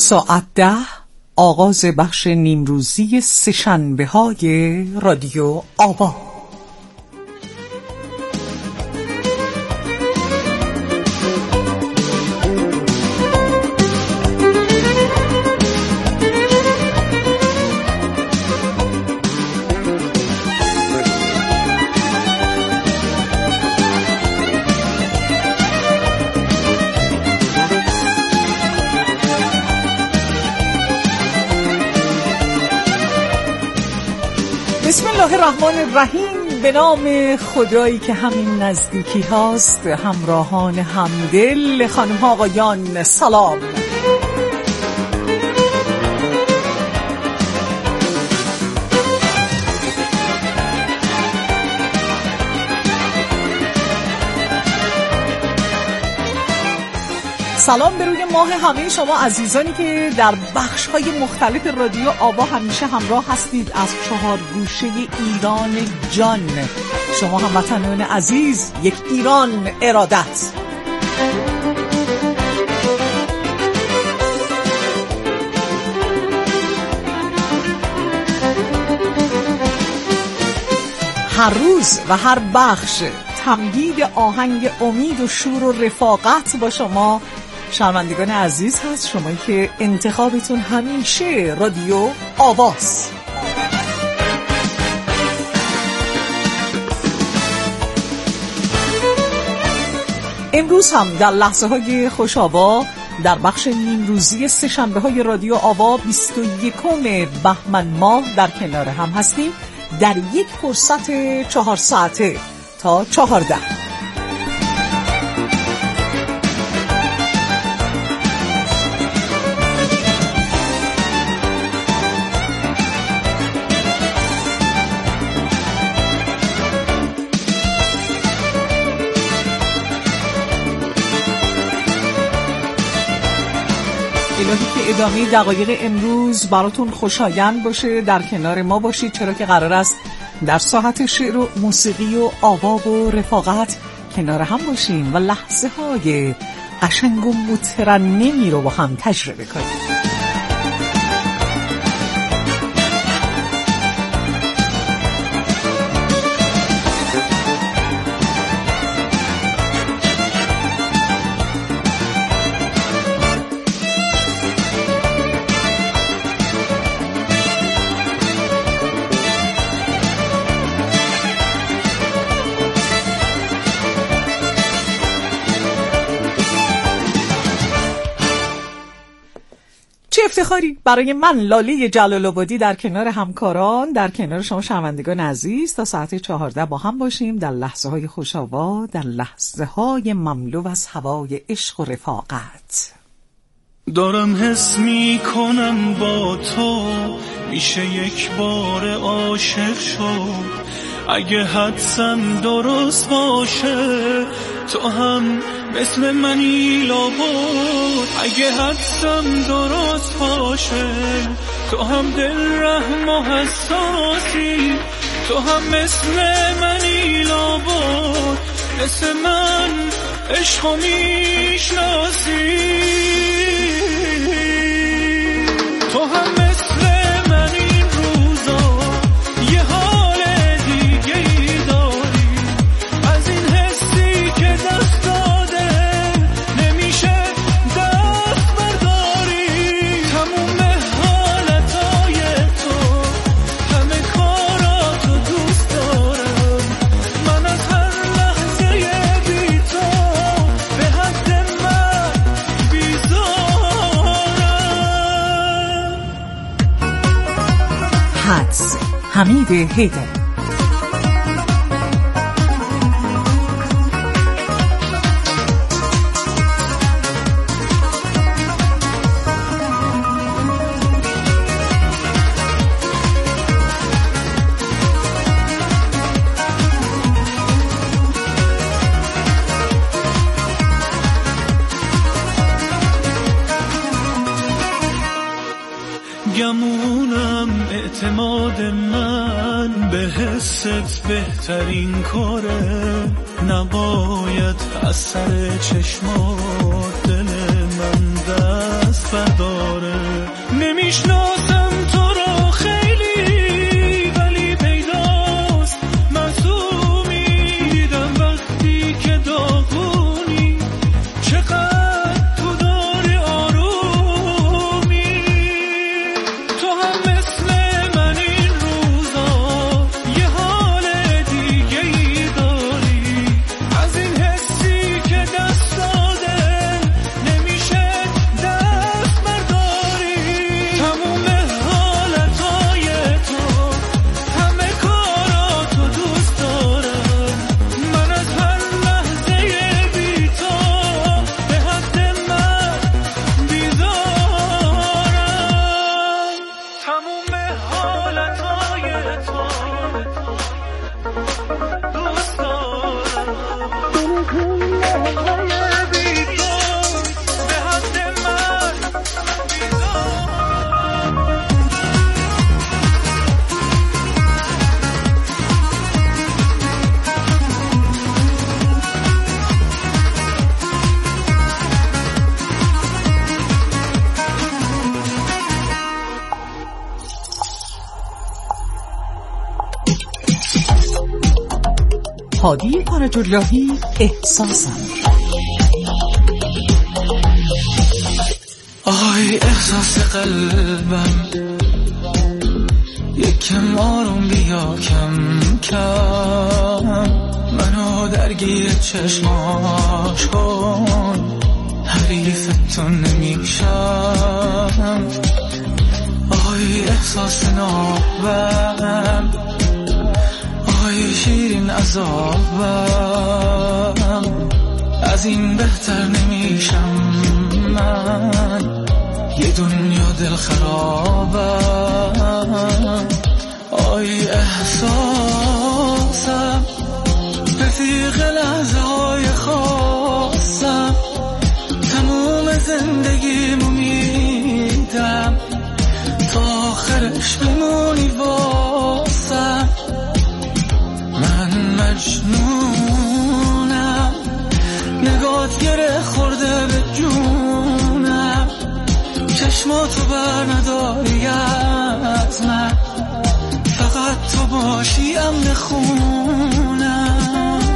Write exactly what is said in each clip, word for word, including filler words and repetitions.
ساعت ده آغاز بخش نیمروزی سه‌شنبه های رادیو آوا. بسم الله الرحمن الرحیم. به نام خدایی که همین نزدیکی هاست. همراهان همدل، خانم ها آقایان، سلام. سلام به روی ماه همه شما عزیزانی که در بخش‌های مختلف رادیو آوا همیشه همراه هستید از چهار گوشه ایران جان. شما هموطنان عزیز، یک ایران ارادت. هر روز و هر بخش تمهید آهنگ امید و شور و رفاقت با شما شنوندگان عزیز هست، شمایی که انتخابتون همیشه رادیو آواست. امروز هم در لحظه های خوش آوا در بخش نیمروزی سه‌شنبه های رادیو آوا بیست و یکم بهمن ماه در کنار هم هستیم در یک فرصت چهار ساعته تا چهارده. الهی که ادامه دقایق امروز براتون خوشایند باشه، در کنار ما باشید، چرا که قرار است در ساحت شعر و موسیقی و آوا و رفاقت کنار هم باشیم و لحظه های قشنگ و مترنمی رو با هم تجربه کنیم. چه افتخاری برای من لاله جلال آبادی در کنار همکاران، در کنار شما شنوندگان عزیز تا ساعت چهارده با هم باشیم در لحظه های خوش‌آوا، در لحظه های مملو از هوای عشق و رفاقت. دارم حس می کنم با تو میشه یک بار عاشق شد، اگه حدسم درست باشه تو هم مثل منی لابد، اگه حدسم درست باشه تو هم دل رحم و حساسی، تو هم مثل منی لابد، مثل من عشقو میشناسی، تو هم مثل من این روزا یه حال دیگه ای داری، از این حسی که دست داده نمیشه دست برداری، تموم حالتای تو همه کاراتو دوست دارم، من از هر لحظه بی تو به حد من بیزارم. حدس حمید حیدری. گمونم اعتماد من به حست بهترین کاره، نباید از سر چشمات دل من دست برداره. نمیشناسم تو رو خیلی ولی پیداست معصومی، دیدم وقتی که داغونی چقدر تو داری آرومی. تو هم مثل من این روزا یه حال دیگه ای داری، از این حسی که دست داده نمیشه دست برداری. تموم حالتهای تو همه کاراتو دوست دارم، من از هر لحظه بی تو به حد من بیزارم. تموم حالتهای تو دوست دارم، بی تو به حد من هادی فرج‌اللهی، احساسم. آی احساس قلبم یکم آروم بیا کم کم، منو درگیر چشماش کن، حریف تو نمیشم. آی احساس نابم، آی شیرین عذابم، از این بهتر نمیشم من، یه دنیا دل خرابم. آی احساسم رفیق لحظه های خاصم، تموم زندگیمو میدم تا آخرش بمونی واسم. من مجنونم، نگات گره خورده به جونم، چشماتو بر نداری از من، فقط تو باشی امن خونم.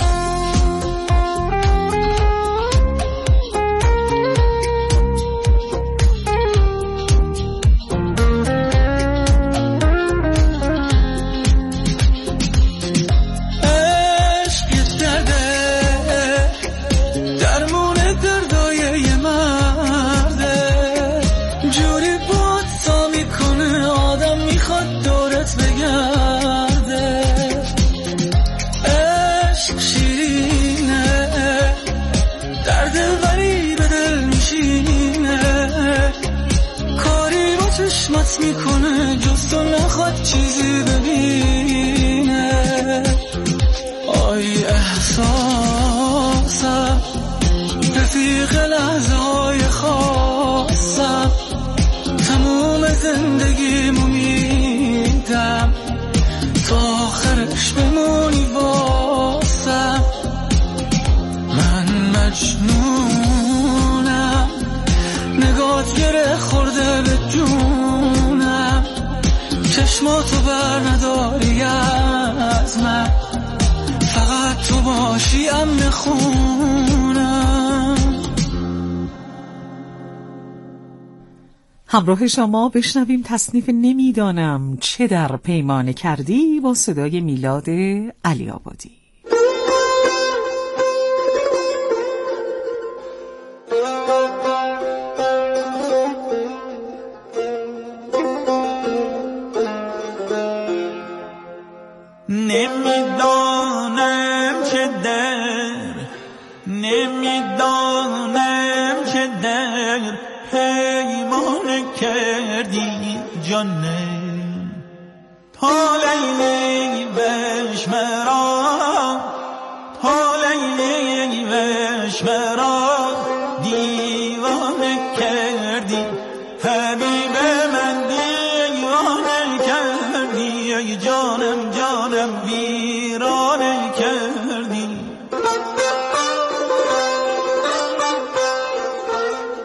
چشمت میکنه جز تو نخواد چیزی ببینه. آی احساسم رفیق لحظه های خاصم، تموم زندگیمو میدم تا آخرش بمونی واسم. من مجنونم، نگات گره خورده به جونم، چشماتو بر نداری از من، فقط تو باشی امن خونم. همراه شما بشنویم تصنیف نمیدانم چه در پیمانه کردی با صدای میلاد علی آبادی. نمیدانم چه در نمیدانم چه در پیمانه کردی جانم، تا لیلی بش مرا، تا لیلی بش مرا دیوانه کردی، حبیب من دیوانه کردی، ای جانم جانم ویرانه کردی.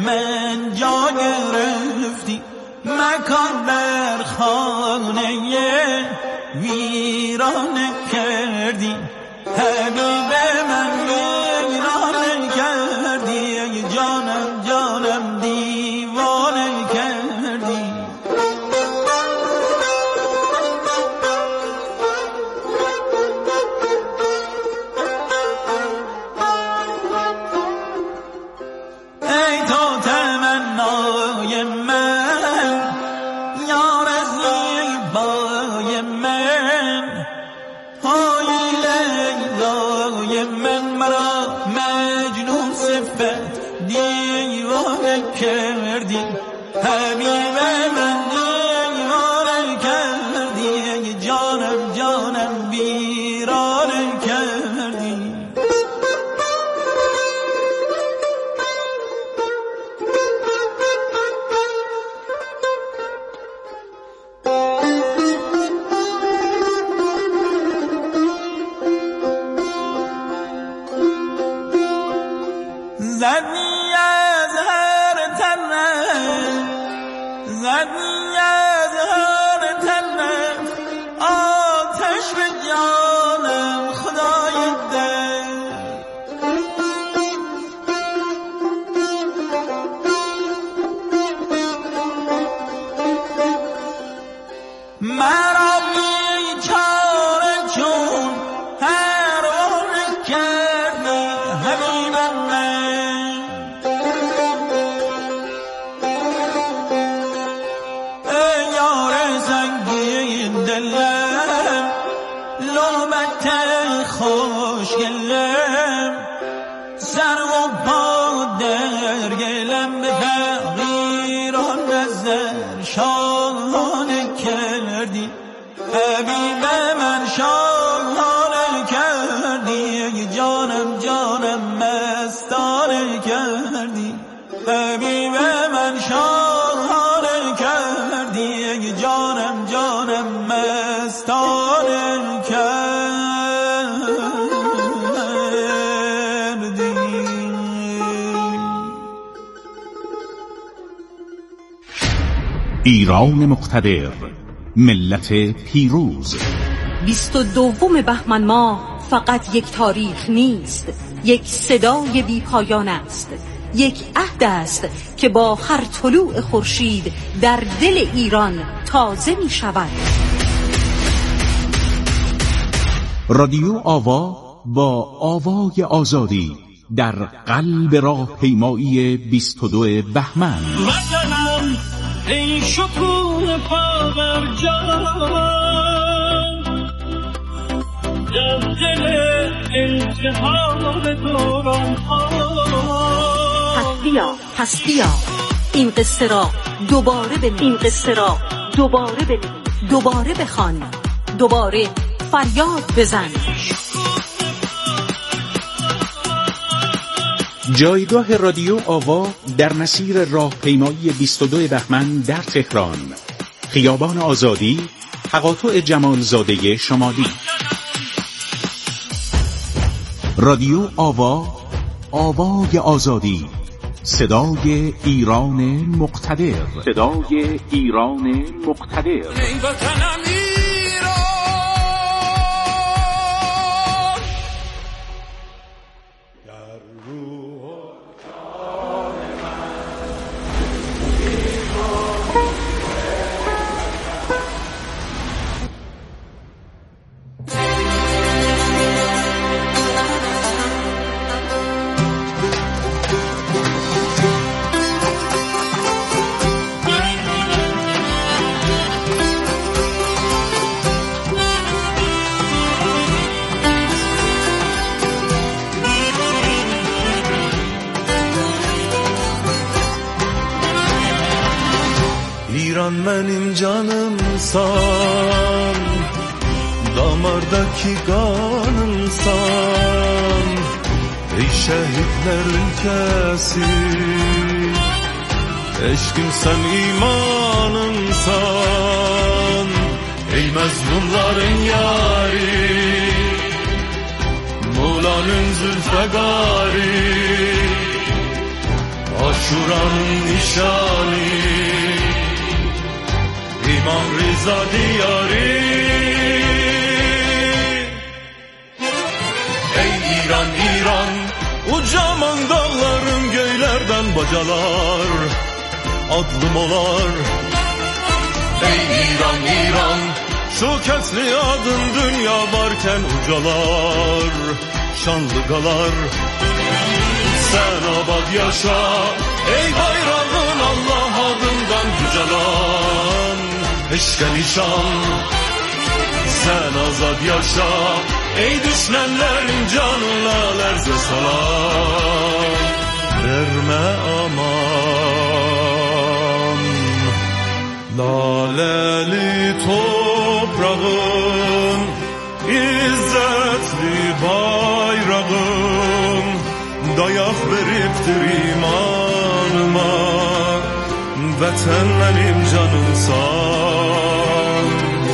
من جا گرفتی، مکان در خانه ویرانه کردی، حبیب من ویرانه کردی، جانم جانم دیوانه کردی. ای تو تمنای من، یار زیبای من، های لیلای من، مرا مجنون صفت دیوانه کردی، حبیب من دیوانه کردی، جانم جانم ویرانه کردی. زدی از هر طرف، زدی از هر طرف، آتش به جانم خدای در. مرا بیچاره چون پروانه کردی، حبیب من. ای یار زنگی دلم، لومت خوشگلم، سر و پا در گلم، به فقیران نظر شاهانه کردی، حبیب من شاهانه کردی، جانم جانم مستانه کردی، حبیب من شاهانه کردی، جانم جانم مستانه کردی. ایران مقتدر، ملت پیروز. بیست و دوم بهمن ماه فقط یک تاریخ نیست، یک صدای بی پایان است، یک عهد است که با هر طلوع خورشید در دل ایران تازه می شود. رادیو آوا با آوای آزادی در قلب راهپیمایی بیست و دو بهمن. وطنم ای شکوه پاورجان، در دل التهاب دوران ها. پس بیا پس بیا این قصه را دوباره بنویس، این قصه را دوباره بنویس، دوباره بخوان، دوباره فریاد بزن. جایگاه رادیو آوا در مسیر راهپیمایی بیست و دو بهمن در تهران، خیابان آزادی، تقاطع جمالزاده شمالی. رادیو آوا، آوای آزادی، صدای ایران مقتدر، صدای ایران مقتدر. ای وطنم ایران، در روح و جان ایران منیم جانم سان، damardaki kanımsan, ey şehitlerin kesin, eşkimsen imanımsan, ey mezlumların yari, Mevla'nın zülfegari, مشوران نشانی ایمان ریزا دیاری ey İran İran ucaman dağlarım göylerden bacalar adlım olar ey İran İran şöketli adın dünya varken ucalar şanlı galar sen abad yaşa ey bayrağın Allah adından yücelan eşke nişan sen azad yaşa ey düşmanların canına lerze salam verme aman laleli toprağın izzetli bayrağın dayak veriptir imanıma vatanlarım canımsan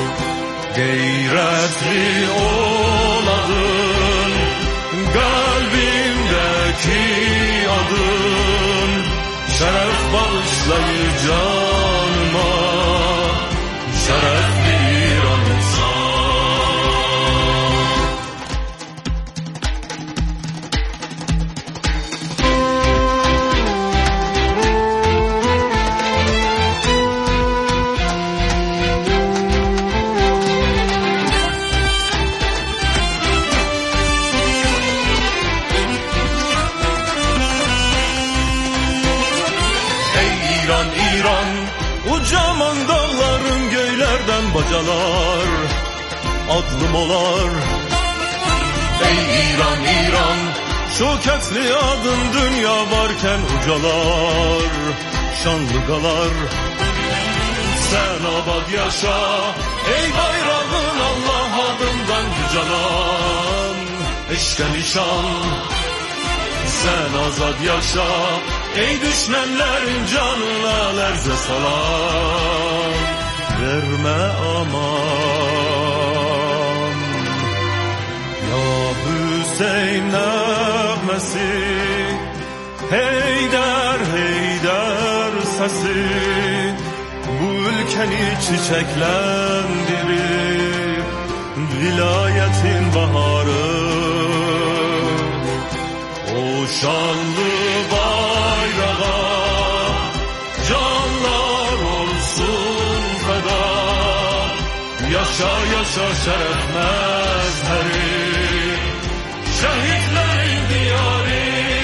gayretli oladın kalbimdeki adın şeref bağışlayır canıma şerefli İran'ımsan Ucaman dağların göylerden bacalar adlım olar ey İran İran şöketli adın dünya varken ucalar şanlı galar sen abad yaşa ey bayrağın Allah adından yücelan eşke nişan sen azad yaşa ey düşmanların canına lerze salam verme aman ya Hüseyin nağmesi heyder heyder sesi bu ülkeni çiçeklendirir vilayetin baharı o şanlı bayrağa canlar olsun feda yaşa yaşa şeref mezheri şehitlerin diyarı.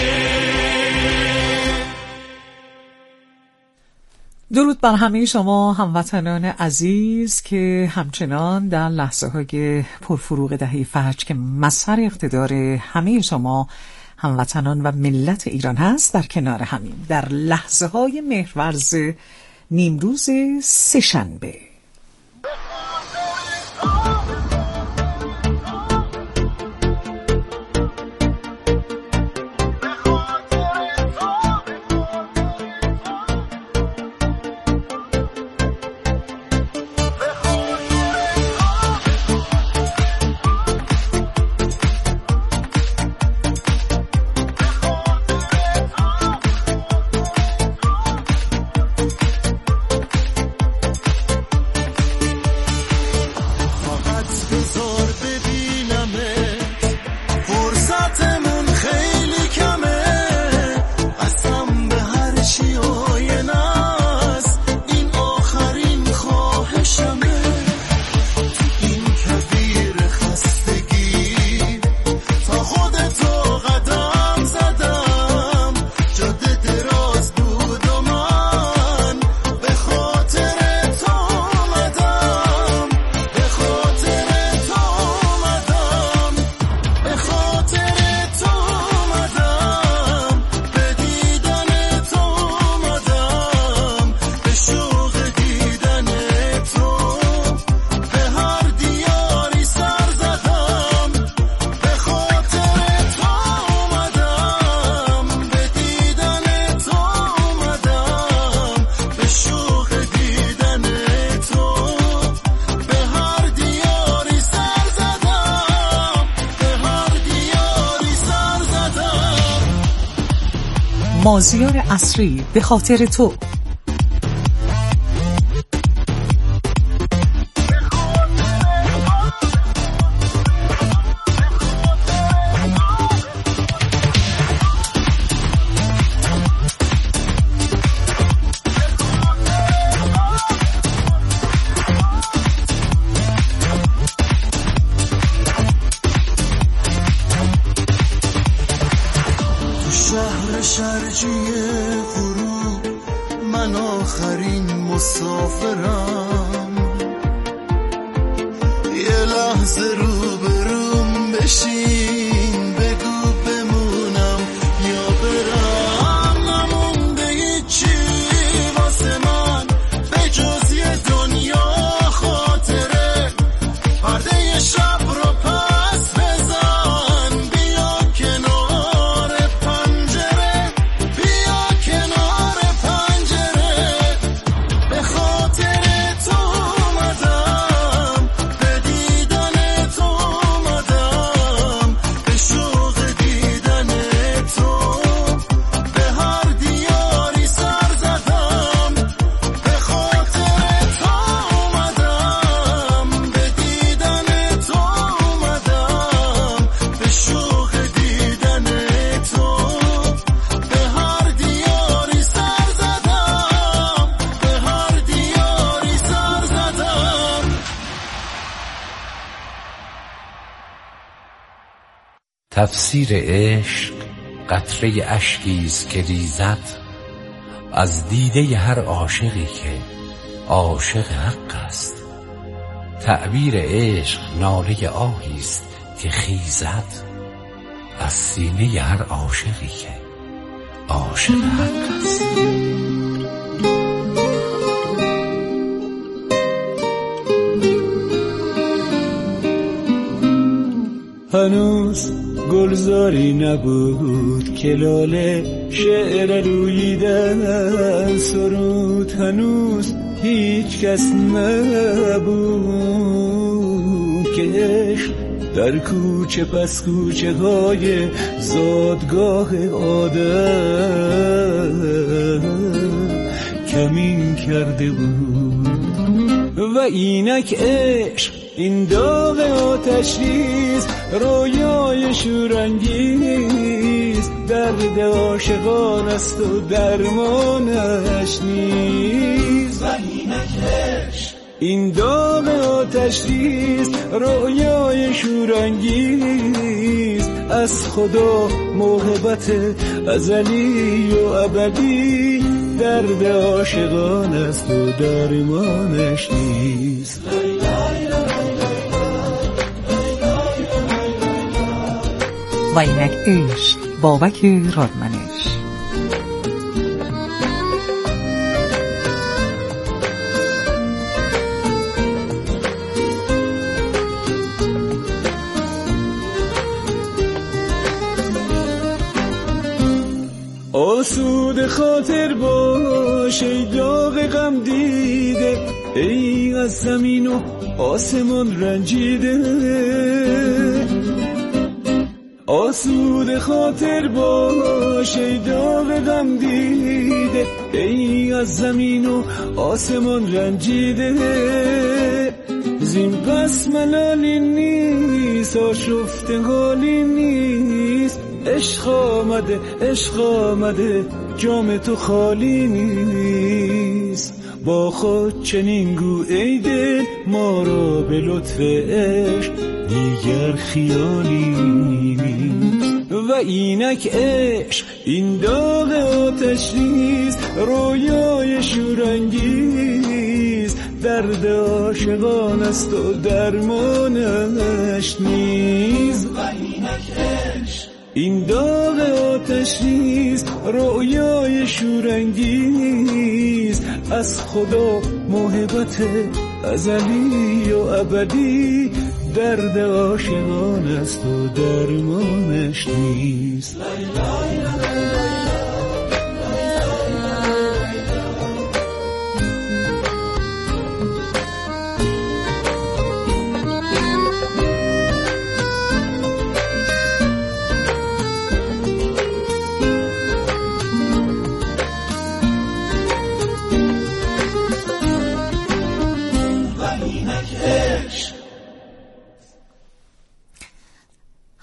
درود بر همه شما هموطنان عزیز که همچنان در لحظه های پرفروغ دهه فجر که مظهر اقتدار همه شما هموطنان و ملت ایران هست در کنار همین در لحظه های مهرورز نیمروز سه‌شنبه. مازیار عصری به خاطر تو. شهر شرجی غروب من آخرین مسافرم، یه لحظه رو بروم بشین بگو بمونم یا برم. نمونده هیچی واسه من به جز یه دنیا خاطره، پرده شب رو پس بزن بیا کنار پنجره، بیا کنار پنجره. به خاطر تو اومدم، به دیدن تو اومدم، به شوق دیدن تو به هر دیاری سر زدم. به خاطر تو اومدم، به دیدن تو اومدم، به شوق دیدن تو به هر دیاری سر زدم، به هر دیاری سر زدم. تفسیر عشق قطره اشکیست که ریزد از دیده هر عاشقی که عاشق حق است. تعبیر عشق ناله آهیست که خیزد از سینه هر عاشقی که عاشق حق است. هنوز گلزاری نبود که لاله شعر روییدن سرود، هنوز هیچ کس نبود که عشق در کوچه پس کوچه های زادگاه آدم کمین کرده بود. و اینک عشق این داغ آتشریز رویای شورانگیز، درد عاشقان است و درمانش نیست. و اینک عشق این داغ آتشریز رویای شورانگیز، از خدا محبت ازلی و ابدی، درد عاشقان است و درمانش نیست. و اینک عشق بابک رادمنش. آسود خاطر باش ای داغ غم دیده، ای از زمین و آسمان رنجیده. آسود خاطر باش ای داغ غم دیده، ای از زمین و آسمان رنجیده. زین پس ملالی نیست، آشفته حالی نیست، عشق آمده عشق آمده جام تو خالی نیست. با خود چنین گو ای دل ما را به لطف عشق دیگر خیالی نیست. و اینک عشق این داغ آتشریز رویای شورانگیز، درد عاشقان است و درمانش نیست. و اینک عشق این داغ آتشریز رویای شورانگیز، از خدا محبت ازلی و ابدی، درد عاشقان است و درمانش نیست.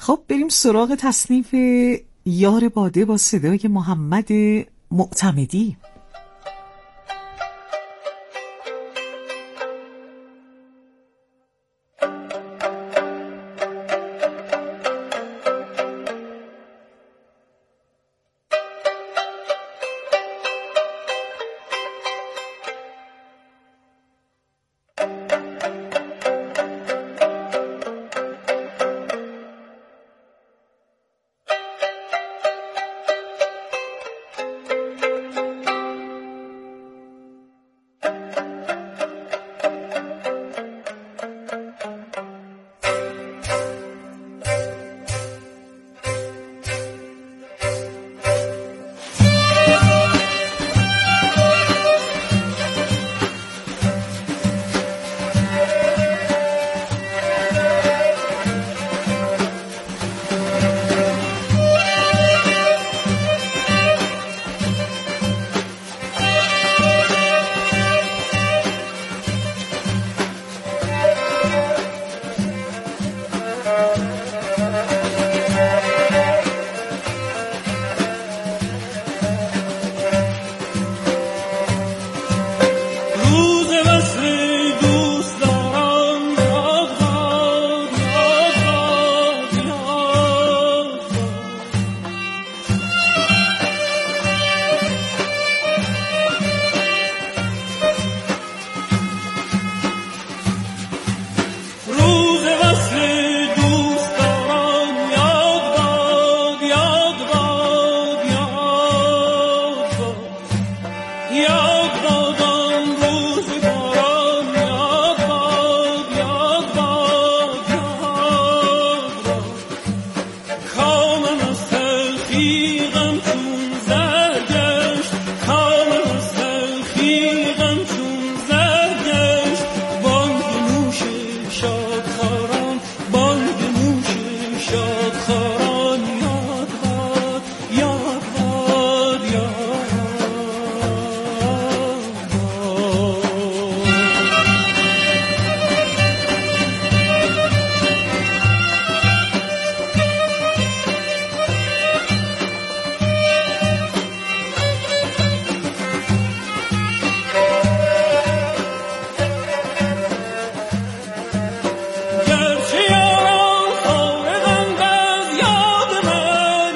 خب بریم سراغ تصنیف یار باده با صدای محمد معتمدی.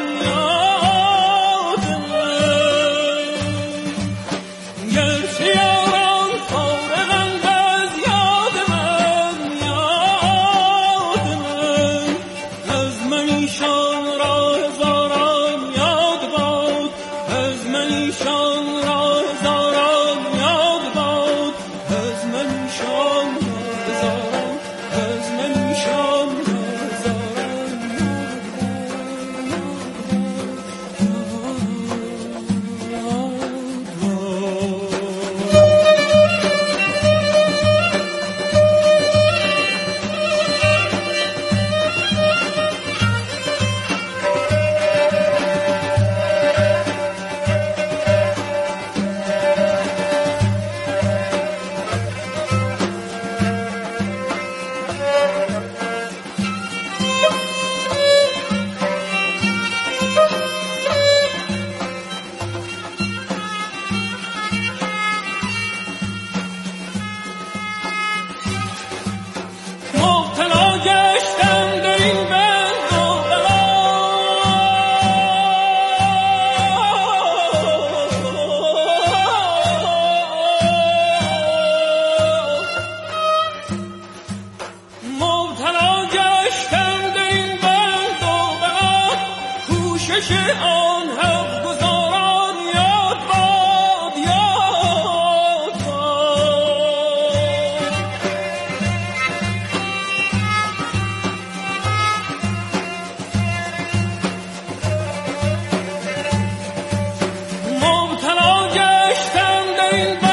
Yeah.